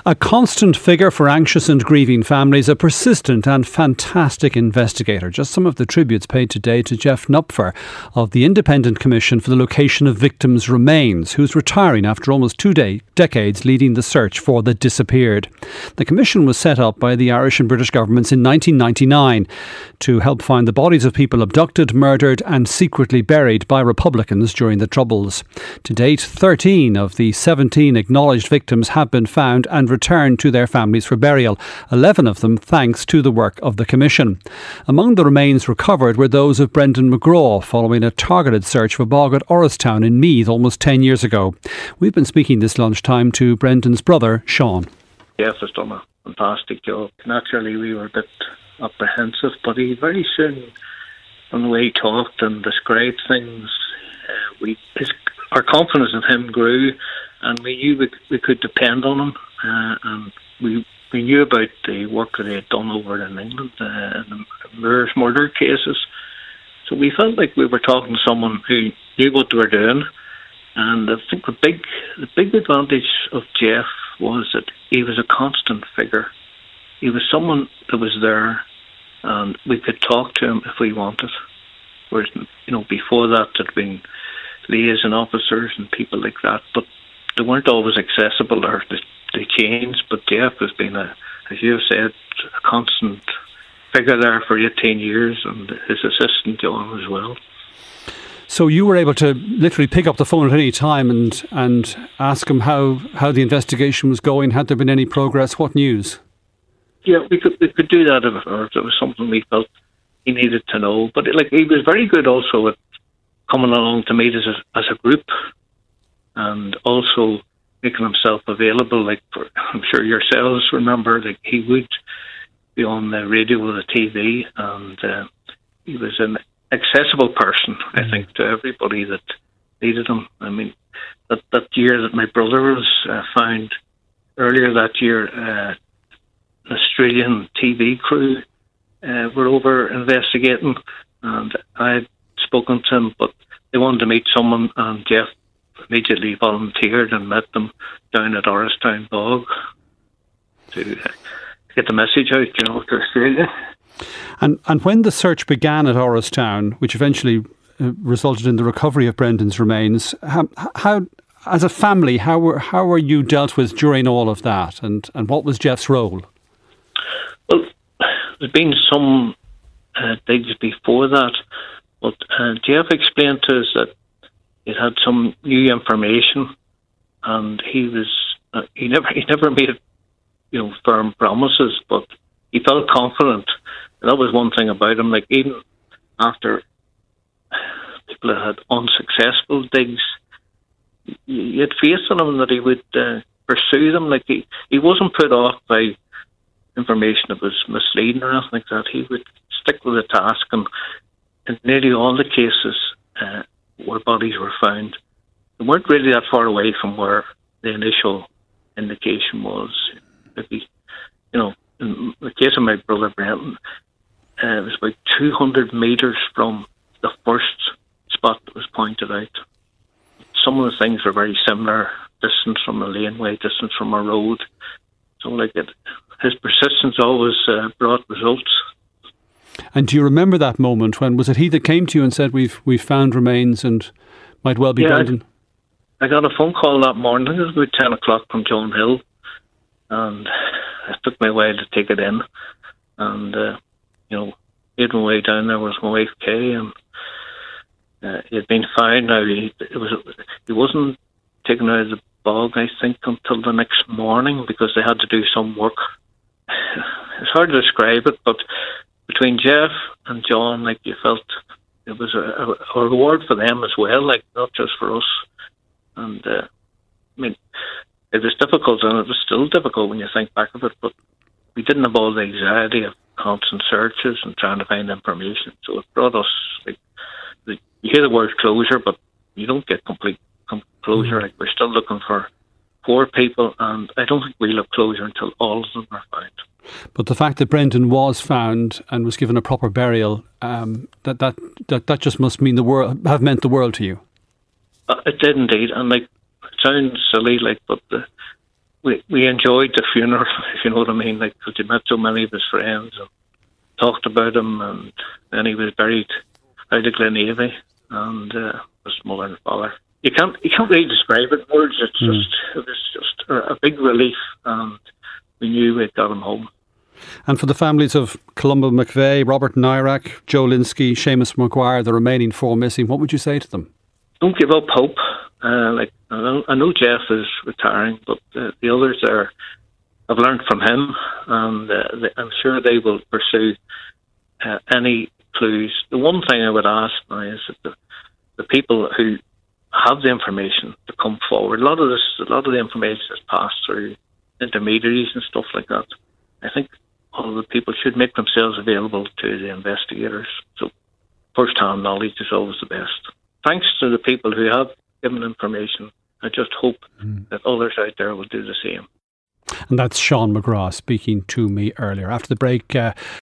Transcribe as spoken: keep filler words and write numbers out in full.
A constant figure for anxious and grieving families, a persistent and fantastic investigator. Just some of the tributes paid today to Jeff Knupfer of the Independent Commission for the Location of Victims' Remains, who's retiring after almost two day, decades leading the search for the disappeared. The commission was set up by the Irish and British governments in nineteen ninety-nine to help find the bodies of people abducted, murdered and secretly buried by Republicans during the Troubles. To date, thirteen of the seventeen acknowledged victims have been found and returned to their families for burial, eleven of them thanks to the work of the Commission. Among the remains recovered were those of Brendan McGraw following a targeted search for bog at Orristown in Meath almost ten years ago. We've been speaking this lunchtime to Brendan's brother, Sean. Jeff has done a fantastic job. Naturally, we were a bit apprehensive, but he very soon, from the way he talked and described things, uh, we his, our confidence in him grew, and we knew we, we could depend on him. Uh, and we we knew about the work that he had done over in England, uh, in the Moors murder cases. So we felt like we were talking to someone who knew what they were doing. And I think the big the big advantage of Jeff was that he was a constant figure. He was someone that was there, and we could talk to him if we wanted. Whereas, you know, before that, there'd been liaison officers and people like that, but they weren't always accessible, or they, they changed. But Jeff has been, a, as you have said, a constant figure there for eighteen years, and his assistant John as well. So you were able to literally pick up the phone at any time and and ask him how, how the investigation was going. Had there been any progress? What news? Yeah, we could we could do that if, or if there was something we felt he needed to know. But it, like he was very good also at coming along to meet us as, as a group, and also making himself available. Like for, I'm sure yourselves remember, like he would be on the radio or the T V, and uh, he was an accessible person, I think, to everybody that needed him. I mean, that that year that my brother was uh, found, earlier that year, uh, an Australian T V crew uh, were over investigating, and I had spoken to him, but they wanted to meet someone, and Jeff immediately volunteered and met them down at Orristown Bog to uh, get the message out, you know, to Australia. And and when the search began at Orristown, which eventually uh, resulted in the recovery of Brendan's remains, how, how as a family, how were how were you dealt with during all of that, and, and what was Jeff's role? Well, there's been some uh, digs before that, but uh, Jeff explained to us that he had some new information, and he was uh, he never he never made you know firm promises, but he felt confident. And that was one thing about him. Like even after people had unsuccessful digs, you had faith in him that he would uh, pursue them. Like he, he wasn't put off by information that was misleading or anything like that. He would stick with the task, and in nearly all the cases uh, where bodies were found, they weren't really that far away from where the initial indication was. Maybe, you know, in the case of my brother Brenton, uh, it was about two hundred metres from the first spot that was pointed out. Some of the things were very similar, distance from a laneway, distance from a road. So like it, his persistence always uh, brought results. And do you remember that moment when, was it he that came to you and said, we've we've found remains and might well be yeah, Brendan? I, I got a phone call that morning. It was about ten o'clock from John Hill, and it took me a while to take it in. And, uh, you know, made my way down there was my wife Kay, and uh, he had been found. Now, he, it was, he wasn't taken out of the bog, I think, until the next morning, because they had to do some work. It's hard to describe it, but between Jeff and John, like, you felt it was a, a reward for them as well, like, not just for us. And, uh, I mean, it was difficult, and it was still difficult when you think back of it, but we didn't have all the anxiety of constant searches and trying to find information. So it brought us, like, the, you hear the word closure, but you don't get complete com- closure. Like, we're still looking for four people, and I don't think we'll have closure until all of them are found. But the fact that Brendan was found and was given a proper burial, um, that, that that that just must mean the world, have meant the world to you. Uh, it did indeed, and like, it sounds silly, like, but the we we enjoyed the funeral, if you know what I mean, like, because he met so many of his friends and talked about him, and then he was buried out of Glenavy, and uh, his mother and father. You can't you can't really describe it in words. It's mm. just it was just a, a big relief, and we knew we'd got him home. And for the families of Columba McVeigh, Robert Nyrak, Joe Linsky, Seamus Maguire, the remaining four missing, what would you say to them? Don't give up hope. Uh, like I know, I know Jeff is retiring, but uh, the others are. I've learned from him, and uh, they, I'm sure they will pursue uh, any clues. The one thing I would ask now is that the, the people who have the information to come forward. A lot of this, a lot of the information is passed through intermediaries and stuff like that. I think all of the people should make themselves available to the investigators. So first-hand knowledge is always the best. Thanks to the people who have given information. I just hope mm. that others out there will do the same. And that's Sean McGrath speaking to me earlier. After the break, uh,